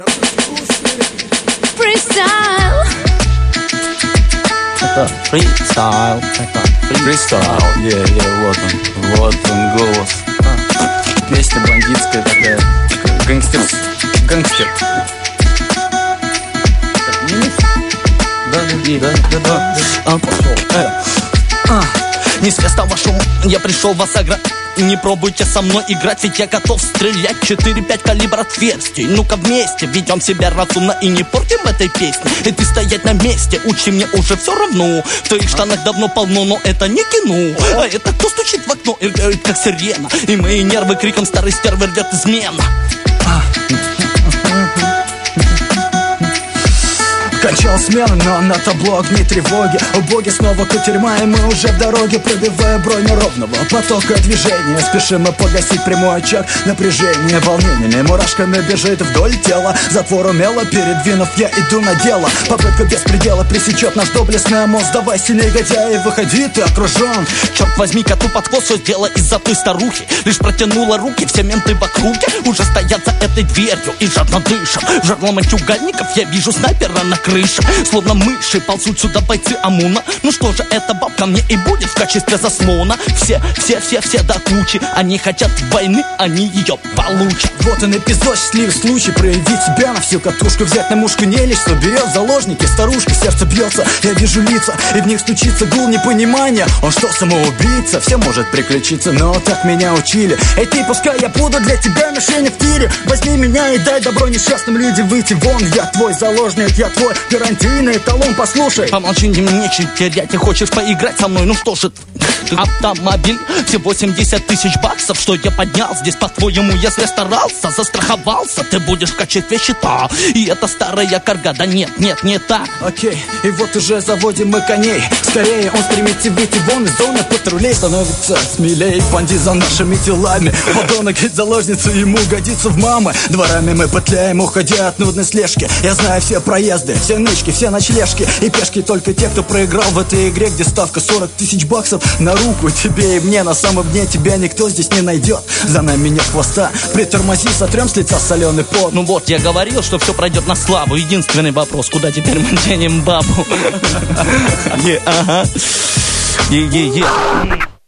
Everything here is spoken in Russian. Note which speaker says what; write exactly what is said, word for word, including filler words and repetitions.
Speaker 1: Freestyle.
Speaker 2: Это фристайл. Это фристайл. Е, е, вот он. Вот он, голос. А. Песня бандитская такая. Гангстер. Гангстер. Да, да, да, да. А, пошел. Э. А. Не с места вашему, я пришел вас ограбить. Не пробуйте со мной играть, ведь я готов стрелять. Четыре-пять калибр отверстий. Ну-ка вместе ведем себя разумно и не портим этой песни. И ты стоять на месте, учи, мне уже все равно. В твоих штанах давно полно, но это не кино. А это кто стучит в окно и говорит, как сирена. И мои нервы криком старой стервы рвет измена.
Speaker 3: Кончал смену, но на табло огни тревоги. У боги снова кутерьма, и мы уже в дороге, пробивая броню ровного потока движения. Спешим мы погасить прямой очаг напряжения. Волнениями мурашками бежит вдоль тела. Затвор умело передвинув, я иду на дело. Попытка без предела пресечет наш доблестный ОМОН. Сдавайся, негодяй, выходи, ты окружен.
Speaker 2: Черт возьми, коту под хвост все сделала из-за той старухи. Лишь протянула руки, все менты в округе уже стоят за этой дверью и жадно дышат. В жерло мальчугальников я вижу снайпера на крыше. Словно мыши ползут сюда бойцы ОМОНа. Ну что же, эта бабка мне и будет в качестве заслона. Все, все, все, все до кучи. Они хотят войны, они ее получат.
Speaker 3: Вот он эпизод, счастливый случай проявить себя на всю катушку. Взять на мушку не лишь, что берет в заложники старушки. Сердце бьется, я вижу лица, и в них стучится гул непонимания. Он что, самоубийца? Все может приключиться, но так меня учили. Эй ты, пускай я буду для тебя мишенью в тире. Возьми меня и дай добро несчастным людям выйти вон. Я твой заложник, я твой гарантийный талон, послушай.
Speaker 2: Помолчи, мне нечего терять, не хочешь поиграть со мной? Ну что же, автомобиль всего семьдесят тысяч баксов. Что я поднял здесь, по-твоему, если старался, застраховался, ты будешь в качестве щита. И это старая карга, да нет, нет, не так.
Speaker 3: Окей, и вот уже заводим мы коней. Скорее он стремится выйти вон из зоны патрулей. Становится смелей, бандит за нашими телами. Подонок из заложницы ему годится в мамы. Дворами мы петляем, уходя от нудной слежки. Я знаю все проезды, все нычки, все ночлежки. И пешки только те, кто проиграл в этой игре, где ставка сорок тысяч баксов на руку тебе и мне. На самом дне тебя никто здесь не найдет. За нами нет хвоста, притормози, сотрем с лица соленый пот.
Speaker 2: Ну вот, я говорил, что все пройдет на славу. Единственный вопрос, куда теперь мы денем бабу? Е, ага. Е-е-е.